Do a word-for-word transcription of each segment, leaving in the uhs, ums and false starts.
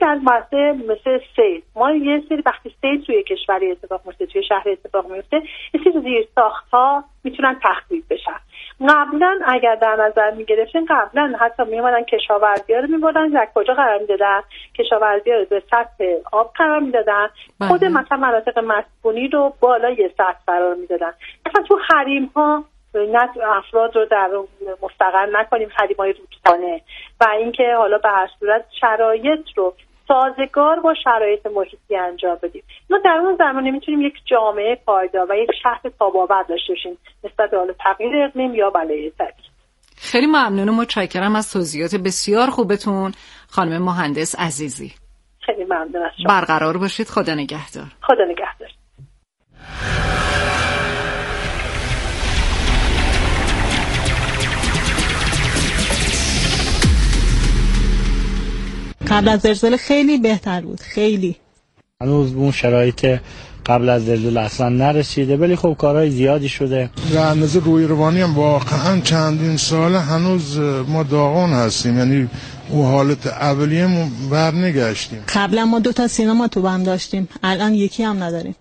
در مسئله مثل سیل، ما یه سری وقتی سیل توی کشوری اتفاق میفته، توی شهر اتفاق میفته، یه سری زیرساخت‌ها میتونن تخریب بشن. قبلا اگر در نظر میگرفتین، قبلا حتی میومدن کشاورزی‌ها رو میبردن در کجا قرار میدادن؟ کشاورزی‌ها رو به سطح آب قرار میدادن، خود مثلا مناطق مسکونی رو بالای سطح قرار میدادن. مثلا تو حریم‌ها نه افراد رو در مستقر نکنیم، حریم‌های رودخانه، و اینکه حالا به هر صورت شرایط رو سازگار با شرایط محیطی انجام بدیم. ما در اون زمانه میتونیم یک جامعه پایدار و یک شهر تاب‌آور داشته باشیم نسبت به حال تغییر اقلیم یا بلایای طبیعی. خیلی ممنون و متشکرم از توضیحات بسیار خوبتون خانم مهندس عزیزی. خیلی ممنون از شما. برقرار باشید. خدا نگهدار. خدا نگهدار. قبل از زلزله خیلی بهتر بود، خیلی. هنوز اون شرایط قبل از زلزله اصلا نرسیده، ولی خب کارهای زیادی شده. به اندازه روی روانی هم واقعا چندین ساله هنوز ما داغون هستیم، یعنی او حالت اولیه‌مون برنگشتیم. قبلا ما دو تا سینما تو بم داشتیم، الان یکی هم نداریم.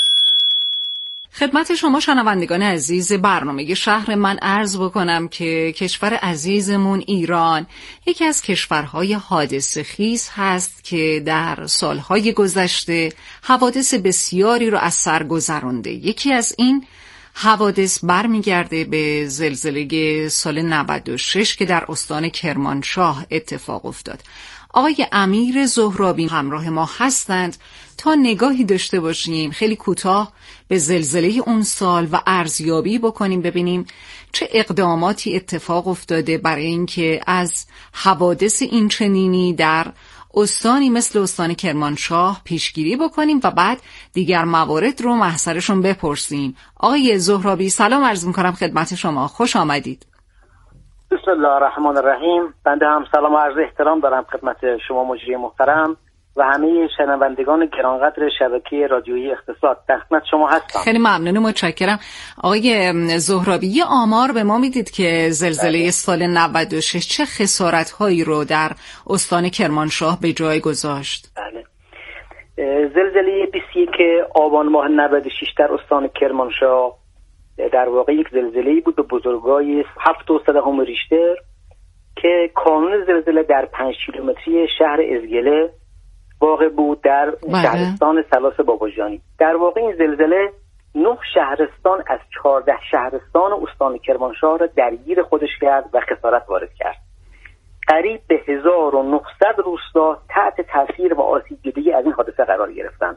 خدمت شما شنوندگان عزیز برنامه شهر من عرض بکنم که کشور عزیزمون ایران یکی از کشورهای حادثه خیز هست که در سالهای گذشته حوادث بسیاری رو از سر گذرانده. یکی از این حوادث برمیگرده به زلزله سال نود و شش که در استان کرمانشاه اتفاق افتاد. آقای امیر زهرابی همراه ما هستند تا نگاهی داشته باشیم خیلی کوتاه به زلزله اون سال و ارزیابی بکنیم، ببینیم چه اقداماتی اتفاق افتاده برای اینکه از حوادث این چنینی در استانی مثل استان کرمانشاه پیشگیری بکنیم و بعد دیگر موارد رو محصرشون بپرسیم. آقای زهرابی سلام عرض می‌کنم خدمت شما، خوش آمدید. بسم الله الرحمن الرحیم. بنده هم سلام و عرض احترام دارم خدمت شما مجری محترم و همه شنوندگان گرانقدر شبکه رادیویی اقتصاد. در خدمت شما هستم. خیلی ممنون و متشکرم. آقای زهرابی یه آمار به ما میدید که زلزله بله. سال نود و شش چه خسارت‌هایی رو در استان کرمانشاه به جای گذاشت؟ بله. زلزله بیست و یک آبان ماه نود و شش در استان کرمانشاه در واقع یک زلزله‌ای بود به بزرگای هفت و صدهم ریشتر که کانون زلزله در پنج کیلومتری شهر ازگله واقع بود در شهرستان سلاس باباجانی. در واقع این زلزله نه شهرستان از چهارده شهرستان استان کرمانشاه را درگیر خودش کرد و خسارت وارد کرد. قریب به هزار و نهصد روستا تحت تاثیر و آسیب دیدگی از این حادثه قرار گرفتند.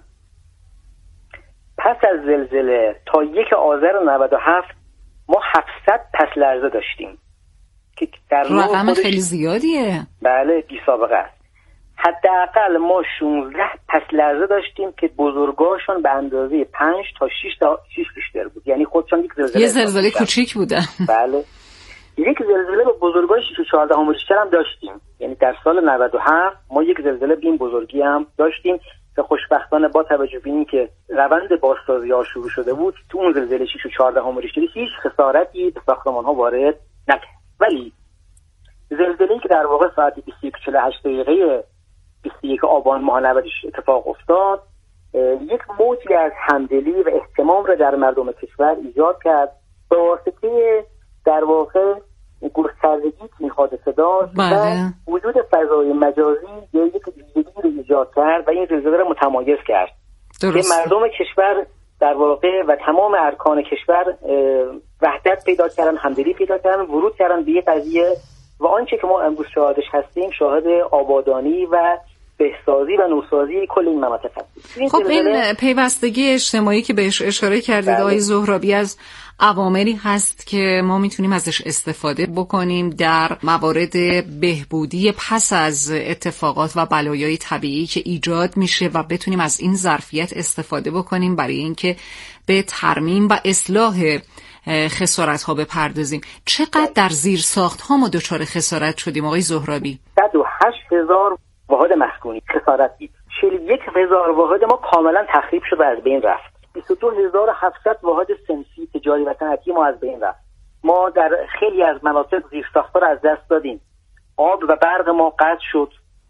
پس از زلزله تا یک آذر نود و هفت ما هفتصد پس لرزه داشتیم که در رقم خودش... خیلی زیادیه. بله بی سابقه است. حداقل ما شانزده پس لرزه داشتیم که بزرگاشون به اندازه پنج تا شش تا شش ریشتر بود، یعنی خودشون یک زلزله یه زلزله کوچیک بودن. بله یک زلزله به بزرگای شش و چهارده ریشتر هم داشتیم، یعنی در سال نود و هفت ما یک زلزله به این بزرگی هم داشتیم که خوشبختانه با توجه به این که روند بازسازی‌ها شروع شده بود تو اون زلزله شش و چهارده ریشتر هیچ خسارتی به ساختمان‌ها وارد نکرد. ولی زلزله‌ای که در واقع ساعت بیست و یک و چهل و هشت دقیقه بیست و یک آبان ماه نود و شش اتفاق افتاد، یک موجی از همدلی و اهتمام را در مردم کشور ایجاد کرد به واسطه در واقع گستردگی که این حادثه داشت و وجود فضای مجازی یا یک ویژگی رو ایجاد کرد و این زلزله را متمایز کرد که مردم کشور در واقع و تمام ارکان کشور وحدت پیدا کردن، همدلی پیدا کردن، ورود کردن به یک قضیه و آنچه که ما امروز شاهدش هستیم شاهد آبادانی و بهسازی و نوسازی کل این مناطق هستیم. خب این پیوستگی اجتماعی که بهش اشاره کردید آقای زهرابی از عواملی هست که ما میتونیم ازش استفاده بکنیم در موارد بهبودی پس از اتفاقات و بلایای طبیعی که ایجاد میشه و بتونیم از این ظرفیت استفاده بکنیم برای اینکه به ترمیم و اصلاح خسارت ها بپردازیم. چقدر در زیر ساخت ها ما دچار خسارت شدیم آقای زهرابی؟ صد و هشت هزار واحد مسکونی خسارت دید. چهل و یک هزار واحد ما کاملا تخریب شد و از بین رفت. بیست و دو هزار و هفتصد واحد صنفی تجاری و صنعتی ما از بین رفت. ما در خیلی از مناطق زیر ساخت‌ها را از دست دادیم. آب و برق ما قطع شد.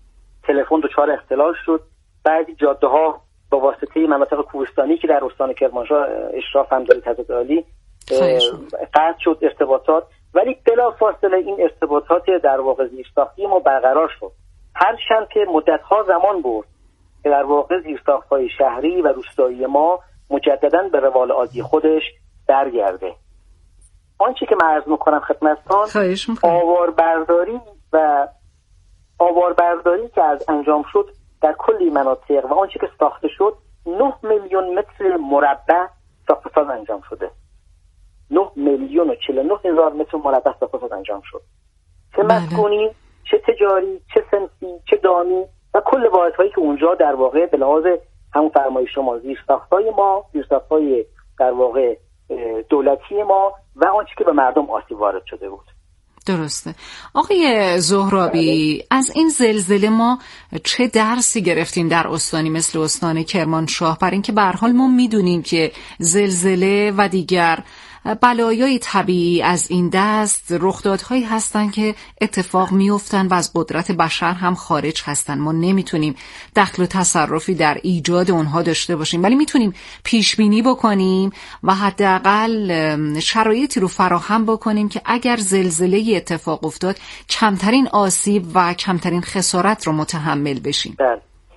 تلفن دچار اختلال شد، بعضی جاده ها با واسطه مناطق کوهستانی که در استان کرمانشاه اشراف هم داره حضرت عالی قطع شد ارتباطات، ولی بلافاصله این ارتباطات در واقع زیرساختی ما برقرار شد، هرچند که مدت‌ها زمان برد که در واقع زیرساخت‌های شهری و روستایی ما مجدداً به روال عادی خودش برگرده. آنچه که من عرض می‌کنم خدمتتان، آواربرداری و آواربرداری که از انجام شد در کلی مناطق و آنچه که ساخته شد، نه میلیون متر مربع ساخت‌وساز انجام شده. نه میلیون و چهل و نه هزار متر مربع ساخت‌وساز انجام شد. چه مسکونی، چه تجاری، چه صنفی، چه دامی و کل واحدهایی که اونجا در واقع به لحاظ همون فرمایش شما زیرساخت‌های ما، زیرساخت‌های در واقع دولتی ما و آنچه که به مردم آسیب وارد شده بود. درسته. آقای زهرابی، از این زلزله ما چه درسی گرفتیم در استانی مثل استان کرمانشاه؟ برای اینکه به هر حال ما میدونیم که زلزله و دیگر بلایای طبیعی از این دست رخدادهایی هستن که اتفاق میافتن و از قدرت بشر هم خارج هستن. ما نمیتونیم دخل و تصرفی در ایجاد اونها داشته باشیم، ولی میتونیم پیش بینی بکنیم و حداقل شرایطی رو فراهم بکنیم که اگر زلزله اتفاق افتاد کمترین آسیب و کمترین خسارت رو متحمل بشیم. بله.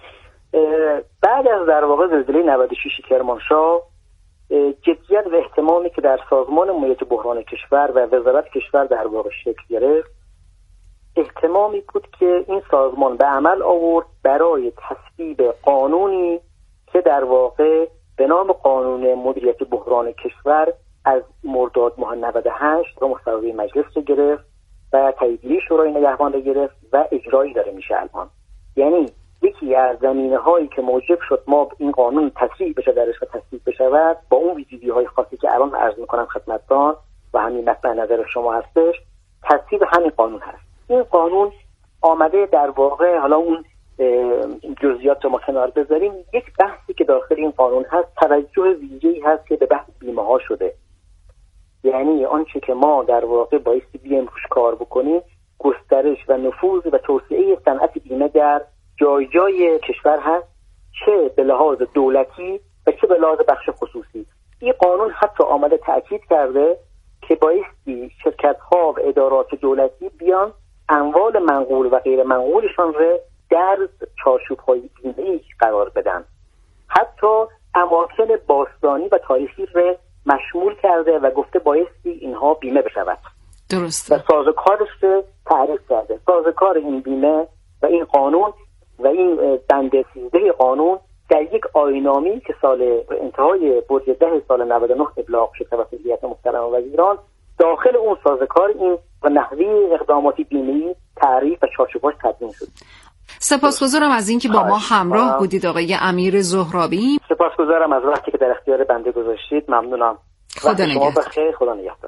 بعد از در واقع زلزله نود و شش کرمانشاه، جدیت و اهتمامی که در سازمان مدیریت بحران کشور و وزارت کشور در واقع شکل گرفت، اهتمامی بود که این سازمان به عمل آورد برای تصویب قانونی که در واقع به نام قانون مدیریت بحران کشور از مرداد ماه نود و هشت رو مصوبه مجلس رو گرفت و تاییدیه شورای نگهبان رو گرفت و اجرایی داره میشه الان. یعنی یکی از زمینه‌هایی که موجب شد ما این قانون تصویب بشه درش و تصویب بشود، با اون ویژگی‌های خاصی که الان عرض می‌کنم خدمتتان و همین مطمئن نظر شما هستش، تصویب همین قانون هست. این قانون آمده در واقع، حالا اون جزئیات رو ما کنار بذاریم، یک بحثی که داخل این قانون هست توجه ویژه‌ای هست که به بحث بیمه‌ها شده. یعنی آنچه که ما در واقع بایستی بیایم روش کار بکنیم، گسترش و نفوذ و توسعه صنعت بیمه در جای جای کشور هست، چه به لحاظ دولتی و چه به لحاظ بخش خصوصی. این قانون حتی آمده تأکید کرده که بایستی شرکت‌ها و ادارات دولتی بیان اموال منقول و غیر منقولشان را در چارچوب‌های بیمه‌ای قرار بدن. حتی اماکن باستانی و تاریخی را مشمول کرده و گفته بایستی اینها بیمه بشود. درست. و سازوکارش رو تعریف کرده. سازوکار این بیمه و این قانون و این بند سیزده قانون در یک آیین‌نامه‌ای که سال انتهای برج ده سال نود و نه ابلاغ شد توسط هیئت محترم وزیران، داخل اون سازوکار این و نحوه اقداماتی بیمه‌ای تعریف و چارچوباش تدوین شد. سپاسگزارم از اینکه با ما همراه بودید آقای امیر زهرابی. سپاسگزارم از وقتی که در اختیار بنده گذاشتید. ممنونم. خدا نگهدار. شما بخیر. خدا نگهدار.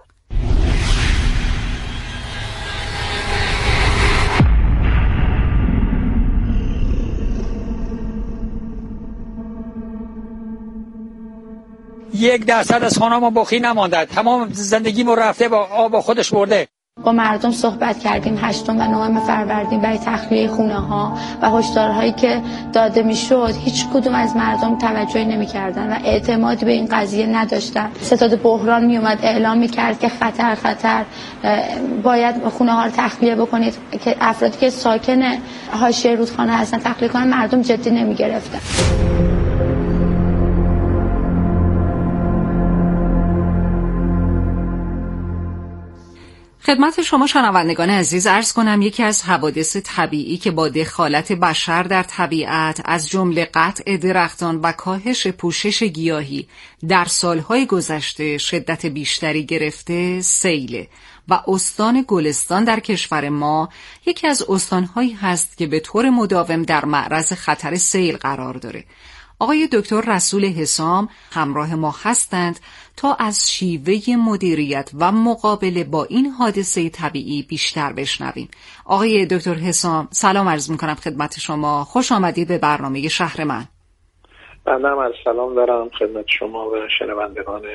یک درصد از خانه‌مون باقی نمانده، تمام زندگیمو رفته با آب خودش برده. با مردم صحبت کردیم هشتم و نهم فروردین برای تخلیه خونه‌ها و هشدارهایی که داده میشد هیچ کدوم از مردم توجهی نمی‌کردن و اعتمادی به این قضیه نداشتن. ستاد بحران میومد اعلام می‌کرد که خطر خطر باید خونه‌ها رو تخلیه بکنید، که افرادی که ساکن حاشیه رودخانه هستن تخلیه کنن. مردم جدی نمی‌گرفتن. خدمت شما شنوندگان عزیز عرض کنم یکی از حوادث طبیعی که با دخالت بشر در طبیعت از جمله قطع درختان و کاهش پوشش گیاهی در سالهای گذشته شدت بیشتری گرفته سیله و استان گلستان در کشور ما یکی از استانهایی هست که به طور مداوم در معرض خطر سیل قرار داره. آقای دکتر رسول حسام همراه ما هستند تا از شیوه مدیریت و مقابله با این حادثه طبیعی بیشتر بشنویم. آقای دکتر حسام سلام عرض میکنم خدمت شما، خوش آمدید به برنامه شهر من. بنده هم از سلام دارم خدمت شما و شنوندگان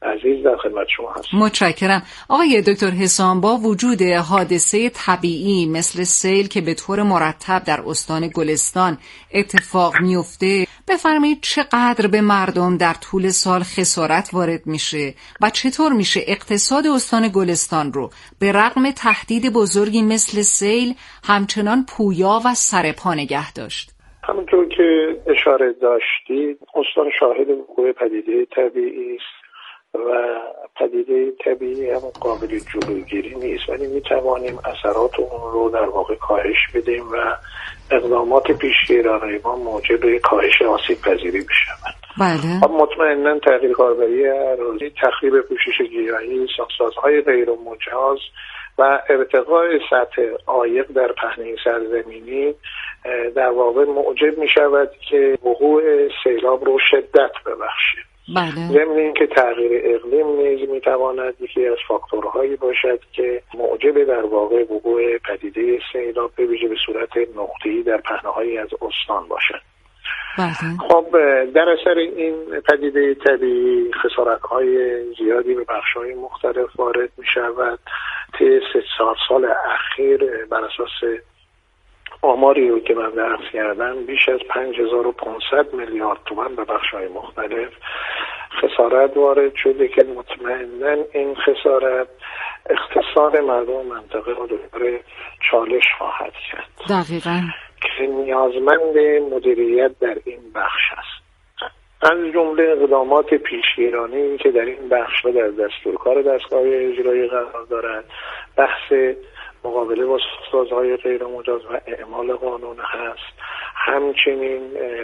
عزیز در خدمت شما هستم. متشکرم. آقای دکتر حسام، با وجود حادثه طبیعی مثل سیل که به طور مرتب در استان گلستان اتفاق میفته، بفرمایید چقدر به مردم در طول سال خسارت وارد میشه و چطور میشه اقتصاد استان گلستان رو به رغم تهدید بزرگی مثل سیل همچنان پویا و سرپا نگه داشت؟ همونطور که اشاره داشتید، استان شاهد وقوع پدیده طبیعی است و پدیده طبیعی هم قابل جلوگیری نیست، ولی می توانیم اثرات اون رو در واقع کاهش بدیم و اقدامات پیشگیرانه ما موجب کاهش آسیب پذیری بشوند. بله. مطمئناً تغییر کاربری اراضی، تخریب پوشش گیاهی، ساختارهای غیر مجاز و ارتقاء سطح عایق در پهنه سرزمینی در واقع موجب می شود که وقوع سیلاب رو شدت ببخشه. بله. ضمن اینکه تغییر اقلیم نیز می تواند یکی از فاکتورهایی باشد که موجب در واقع وقوع پدیده سیلاب به ویژه به صورت نقطه‌ای در پهنه‌هایی از استان باشد. بله. خب در اثر این پدیده طبیعی خسارت‌های زیادی به بخش‌های مختلف وارد می شود. طی سه چهار سال اخیر بر اساس آماری رو که من درس کردم بیش از پنج هزار و پانصد میلیارد تومان به بخش‌های مختلف خسارت وارد شده که مطمئناً این خسارت اقتصاد مردم منطقه رو دچار چالش خواهد کرد. دقیقاً. که نیازمند مدیریت در این بخش است. از جمله اقدامات پیشگیرانه‌ای که در این بخش و در دستورکار دستگاه اجرایی قرار دارد، بحث مقابله با سازهای غیر مجاز و اعمال قانون هست. همچنین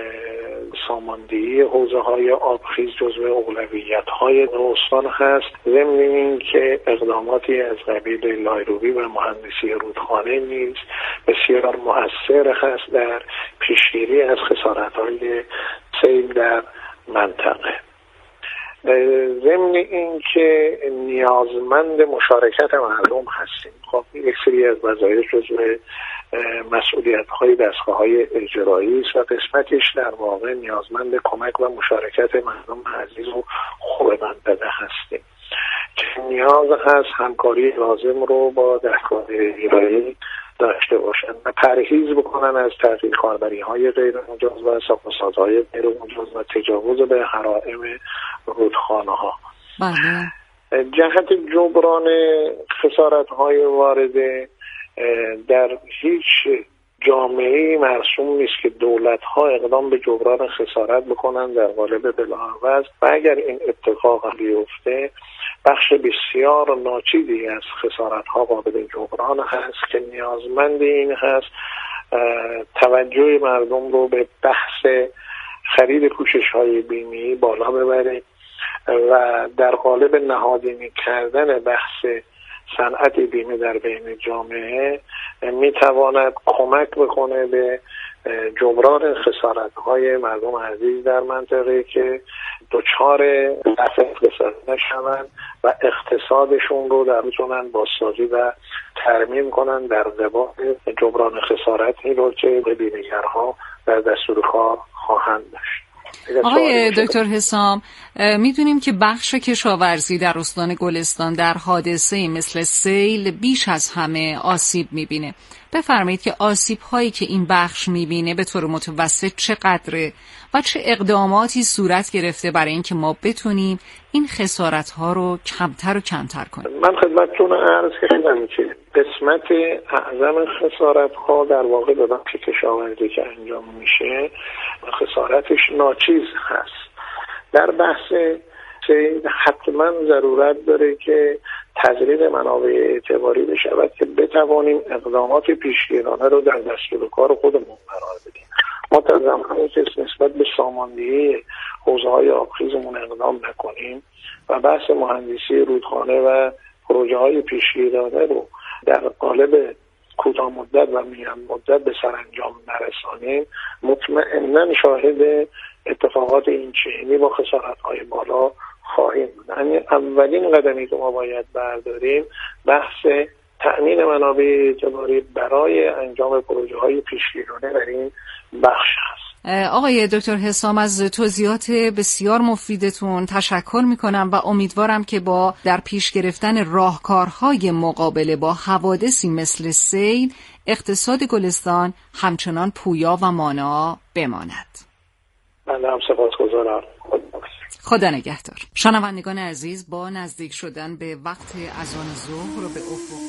ساماندهی حوزه‌های آبخیز جزو اولویت‌های استان هست. ضمن اینکه اقداماتی از قبیل لایروبی و مهندسی رودخانه نیز بسیار مؤثر هست در پیشگیری از خسارت‌های سیل در منطقه. ضمن اینکه نیازمند مشارکت مردم هستیم. خب یک سری از وظایف جزو مسئولیت‌های دستگاه‌های اجرایی است و قسمتش در واقع نیازمند کمک و مشارکت مردم عزیز و خوب منطقه هستیم که نیاز هست همکاری لازم رو با دستگاه اجرایی داشته باشند و پرهیز بکنن از تغییر کاربری‌های غیر مجاز و ساخت‌وسازهای غیر مجاز و تجاوز به حرائم رودخانه‌ها. بله. جهت جبران خسارت‌های وارده در هیچ جامعه‌ای مرسوم نیست که دولت‌ها اقدام به جبران خسارت بکنن در قالب بلاعوض و اگر این اتفاق بیفته بخش بسیار ناچیزی از خسارت‌ها قابل جبران هست که نیازمند این هست توجه مردم رو به بحث خرید پوشش‌های بیمه‌ای بالا ببره و در قالب نهادینی کردن بحث صنعت بیمه در بین جامعه میتواند کمک بکنه به جبران خسارت‌های مردم عزیز در منطقه که دچار رفع اقتصاد نشوند و اقتصادشون رو در بتونن بازسازی و ترمیم کنن در قبال جبران خسارتی رو که به بیمه‌گرها در دستور کار خواهند داشت. آقای دکتر حسام، میدونیم که بخش کشاورزی در استان گلستان در حادثه مثل سیل بیش از همه آسیب میبینه. بفرمایید که آسیب هایی که این بخش میبینه به طور متوسط چقدره و چه اقداماتی صورت گرفته برای اینکه ما بتونیم این خسارت ها رو کمتر و کمتر کنیم؟ من خدمتتون عرض کردم که قسمت اعظم خسارت ها در واقع به بخش کشاورزی که انجام میشه خسارتش ناچیز هست. در بحث سیل حتما ضرورت داره که تزریق منابع اعتباری بشود که بتوانیم اقدامات پیشگیرانه رو در دستور کار خودمون قرار بدیم. ما تا زمانی که نسبت به ساماندهی حوزه‌های آبخیزمون اقدام نکنیم و بحث مهندسی رودخانه و پروژه‌های پیشگیرانه رو در قالب کوتاه مدت و میان مدت به سرانجام نرسانیم، مطمئناً شاهد اتفاقات این چنینی با خسارت‌های بالا خواهیم بود. یعنی اولین قدمی که ما باید برداریم بحث تأمین منابع اعتباری برای انجام پروژه‌های پیشگیرانه در این بخش هست. آقای دکتر حسام از توضیحات بسیار مفیدتون تشکر میکنم و امیدوارم که با در پیش گرفتن راهکارهای مقابله با حوادثی مثل سیل اقتصاد گلستان همچنان پویا و مانا بماند. من هم سپاسگزارم. خدا نگهدار. شنوندگان عزیز، با نزدیک شدن به وقت اذان ظهر به افق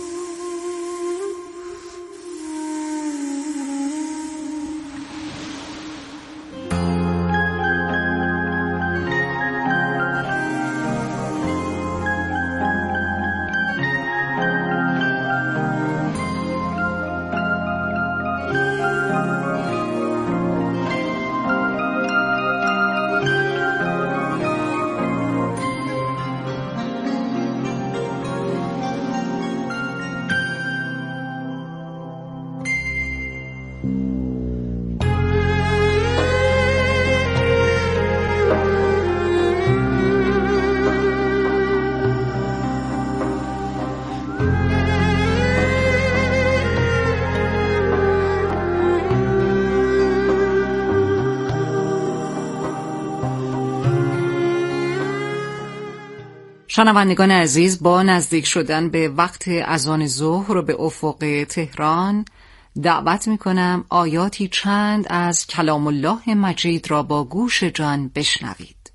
شنوندگان عزیز، با نزدیک شدن به وقت اذان ظهر به افق تهران دعوت میکنم آیاتی چند از کلام الله مجید را با گوش جان بشنوید.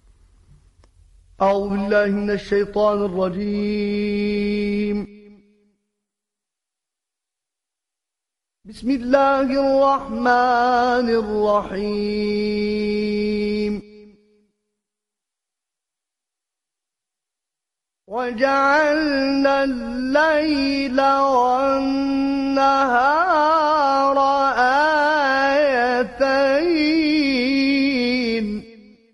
اعوذ بالله من الشیطان الرجیم. بسم الله الرحمن الرحیم. وجعلنا الليل والنهار آيتين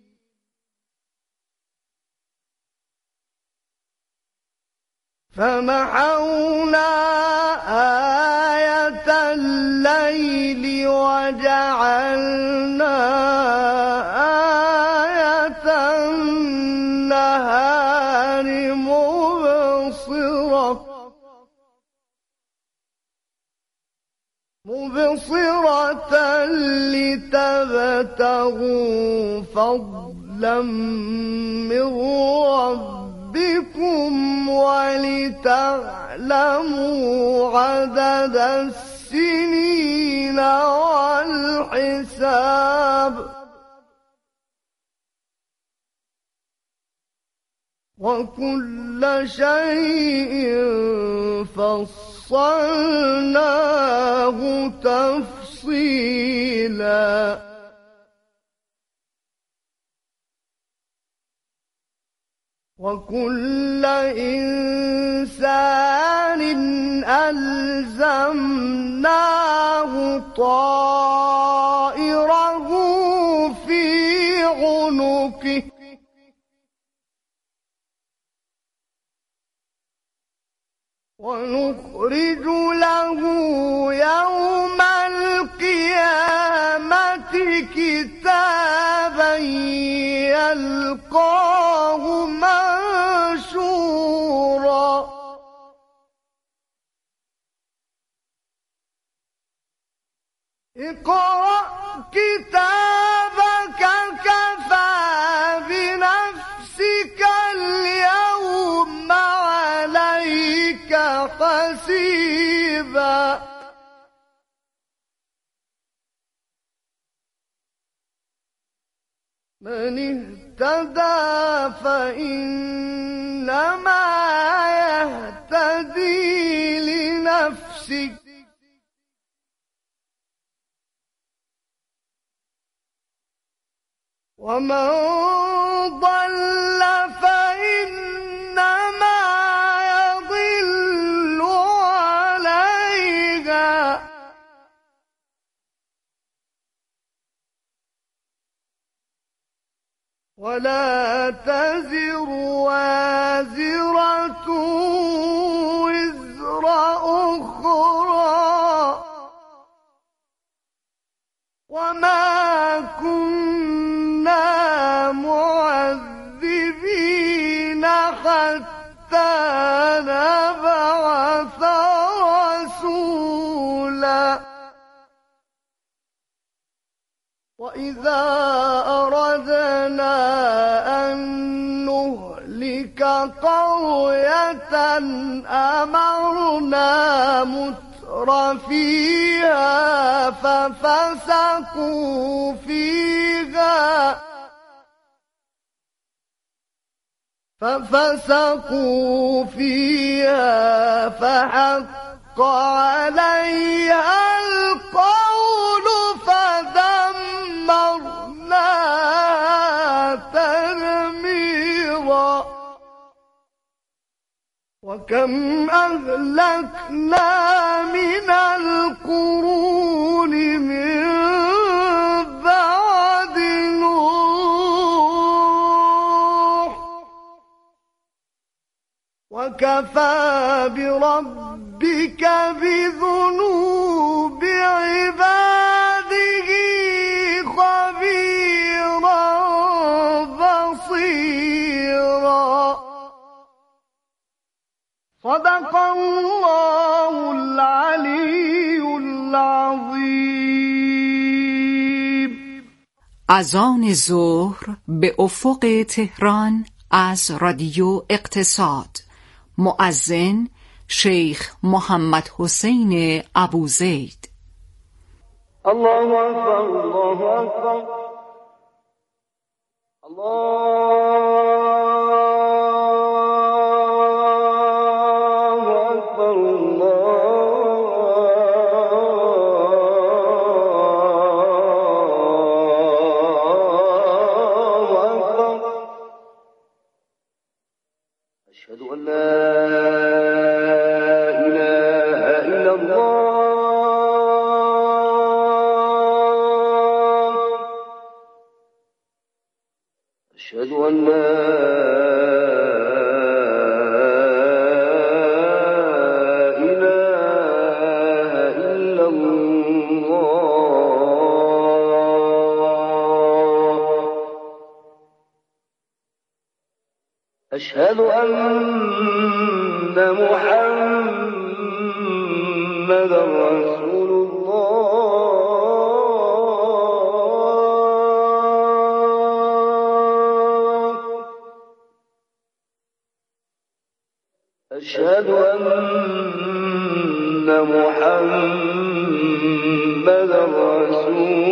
فمحونا آية الليل وجعلنا آية النهار مبصرة لتبتغوا فضلا من ربكم ولتعلموا عدد السنين والحساب وكل شيء فصلناه تفصيلا وكل إنسان ألزمناه طائره في عنقه ونخرج له يوم القيامة كتابا يلقاه منشورا اقرأ كتابك كفى بنفسك اليوم عليك حسيبا من اهتدى فإنما يهتدي لنفسه ومن ضل فإنما يضل عليها ولا تزر وازرة وزر أخرى وما كنا معذبين حتى نبعث رسولا وإذا أردنا أن نهلك قرية أمرنا متر فيها ففسقوا فيها ففسقوا فيها فحق عليها القول فدمرناها تدميرا وكم أهلكنا من القرون من بعد نوح وكفى بربك بذنوب عباده خبيرا بصيرا. صدق الله العلی العظیم. اذان ظهر به افق تهران از رادیو اقتصاد. مؤذن شیخ محمد حسین ابوزید. الله اکبر الله اکبر الله أشهد أن محمد رسول الله. أشهد أن محمد رسول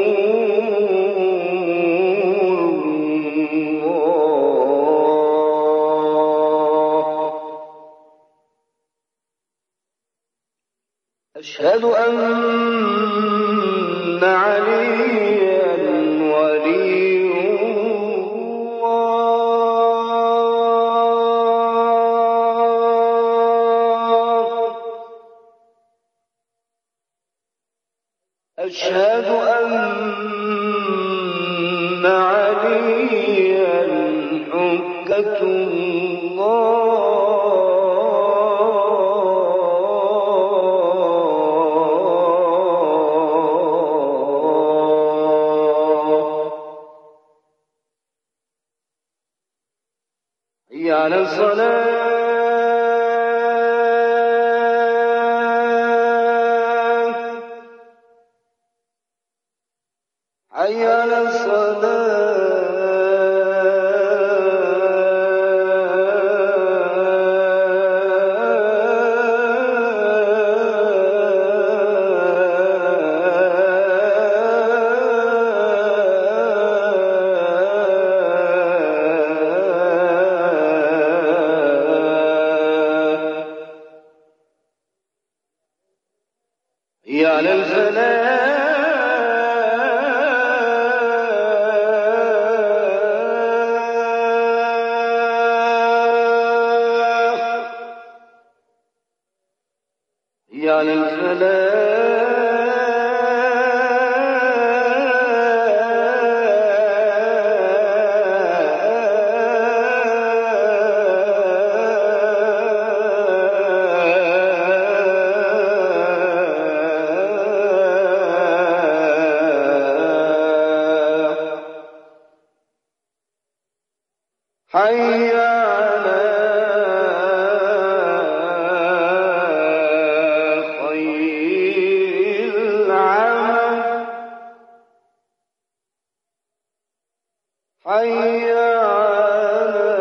أشهد أن عليا ولي الله. أشهد أن عليا حجة الله. على الصلاة حي على على الفلاح على حي على خير العمل حي على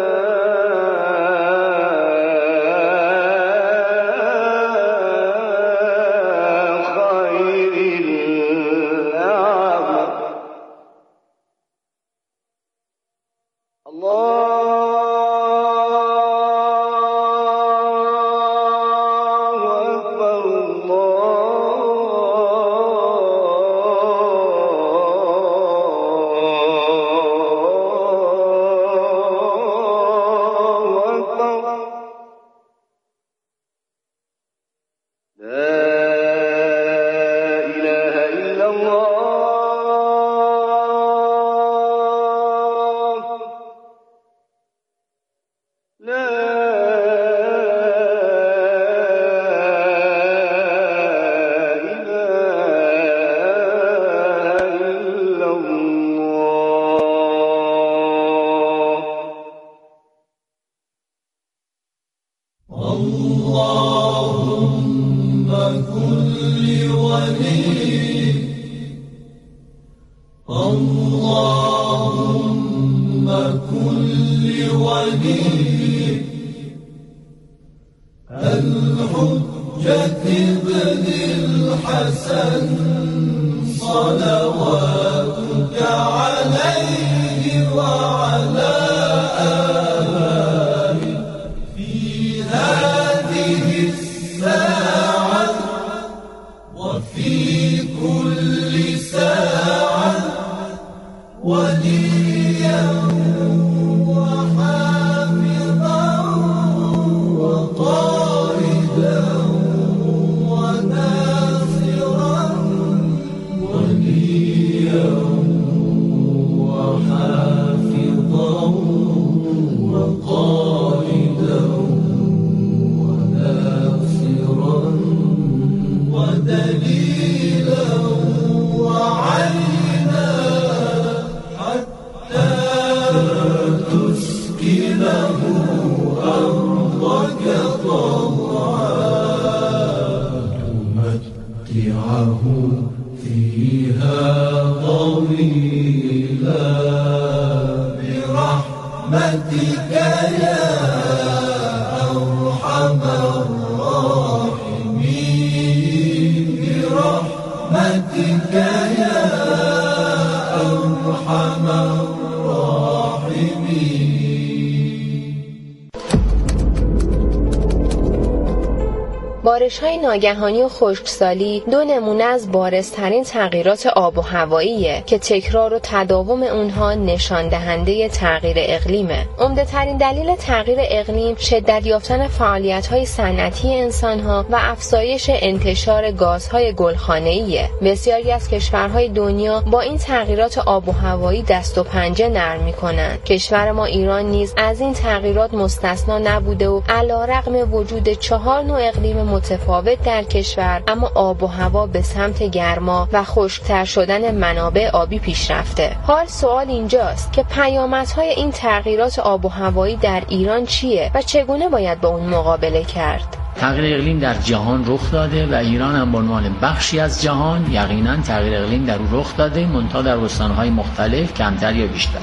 بارش‌های ناگهانی و خشکسالی دو نمونه از بارزترین تغییرات آب و هواییه که تکرار و تداوم اونها نشان دهنده تغییر اقلیمه. عمده‌ترین دلیل تغییر اقلیم شدت یافتن فعالیت‌های صنعتی انسان‌ها و افزایش انتشار گازهای گلخانه‌ایه. بسیاری از کشورهای دنیا با این تغییرات آب و هوایی دست و پنجه نرم می‌کنن. کشور ما ایران نیز از این تغییرات مستثنا نبوده و علی‌رغم وجود چهار نوع اقلیم متفاوت در کشور، اما آب و هوا به سمت گرما و خشک‌تر شدن منابع آبی پیش رفته. حال سوال اینجاست که پیامدهای این تغییرات آب و هوایی در ایران چیه و چگونه باید با اون مقابله کرد؟ تغییر اقلیم در جهان رخ داده و ایران هم به عنوان بخشی از جهان یقینا تغییر اقلیم در او رخ داده، منتها در استان‌های مختلف کمتر یا بیشتر.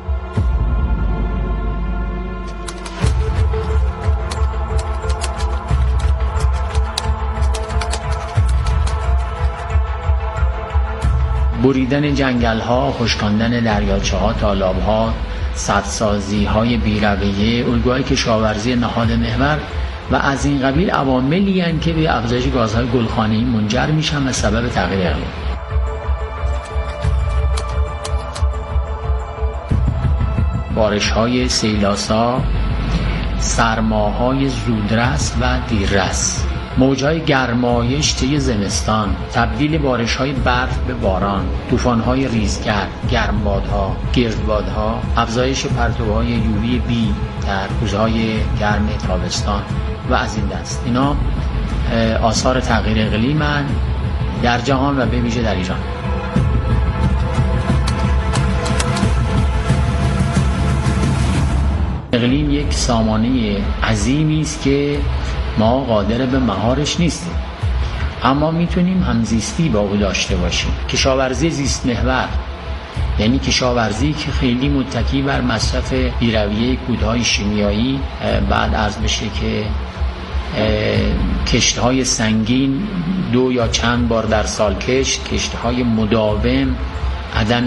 بریدن جنگل‌ها، خشکاندن دریاچه‌ها، تالاب‌ها، سدسازی‌های بی‌رویه، الگوهای کشاورزی نهاد محور و از این قبیل عواملی هستند که به افزایش گازهای گلخانه‌ای منجر میشن و سبب تغییر اقلیم. بارش‌های سیلاسا، سرماهای زودرس و دیررس، موج‌های گرمایش طی زمستان، تبدیل بارش‌های برف به باران، طوفان‌های ریزگرد، گرمبادها، گردبادها، افزایش پرتوهای یووی بی در روزهای گرم تابستان و از این دست. اینا آثار تغییر اقلیم‌اند در جهان و به ویژه در ایران. اقلیم یک سامانه عظیمی است که ما قادر به مهارش نیستیم، اما میتونیم همزیستی با او داشته باشیم. کشاورزی زیست محور یعنی کشاورزی که خیلی متکی بر مصرف بی‌رویه کودهای شیمیایی، بعد عرض بشه که کشت‌های سنگین دو یا چند بار در سال کشت، کشت‌های مداوم، عدم